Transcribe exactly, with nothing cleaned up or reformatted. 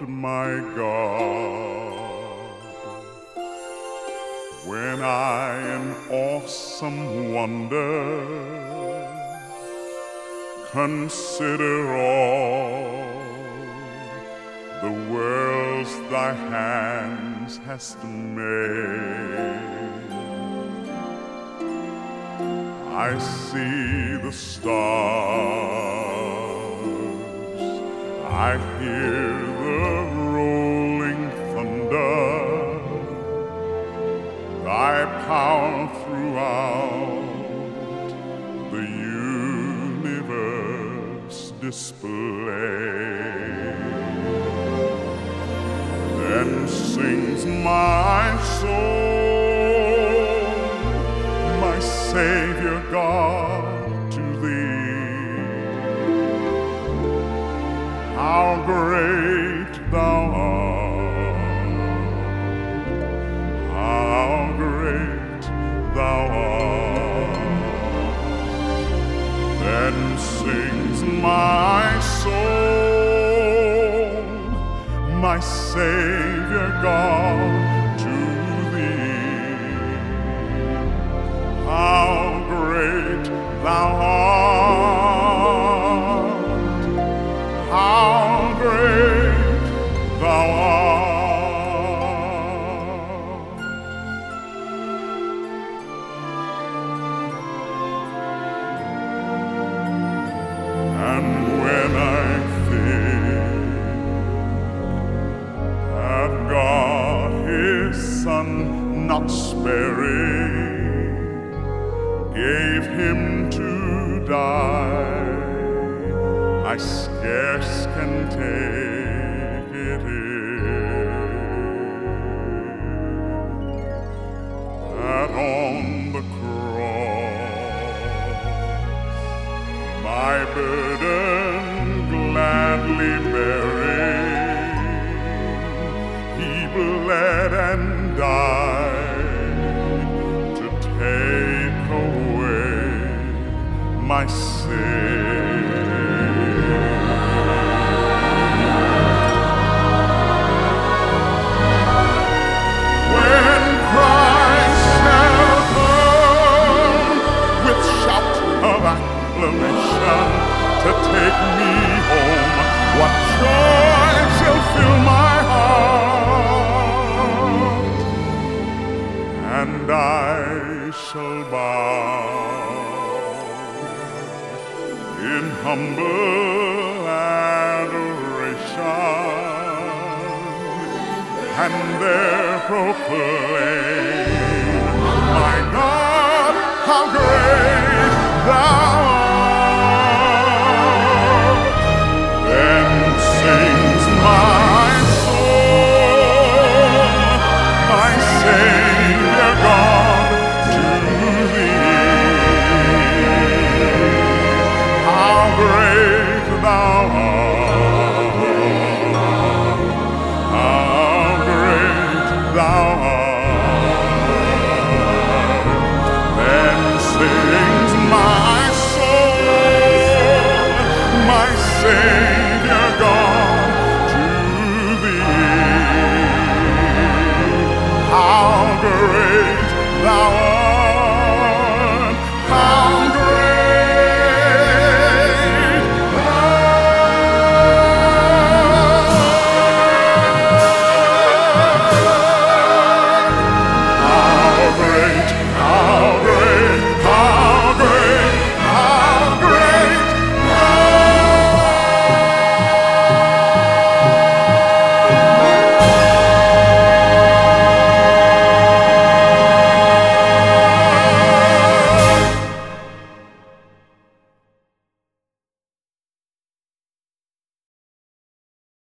my God, when I in awesome wonder consider all the worlds thy hands hast made. I see the stars, I hear the rolling thunder, thy power throughout the universe display. Then sings my soul, my Savior God, to thee. How great thou art, how great thou art. Then sings my soul, my Savior God, to thee. How great thou art, how great thou art. And when I God his Son not sparing gave him to die, I scarce can take it in that on the cross my burden gladly bearing, bled and died to take away my sin. When Christ shall come with shout of acclamation to take me home, what joy shall fill my heart, and I shall bow in humble adoration, and there proclaim, my God, how great thou art. Then sings my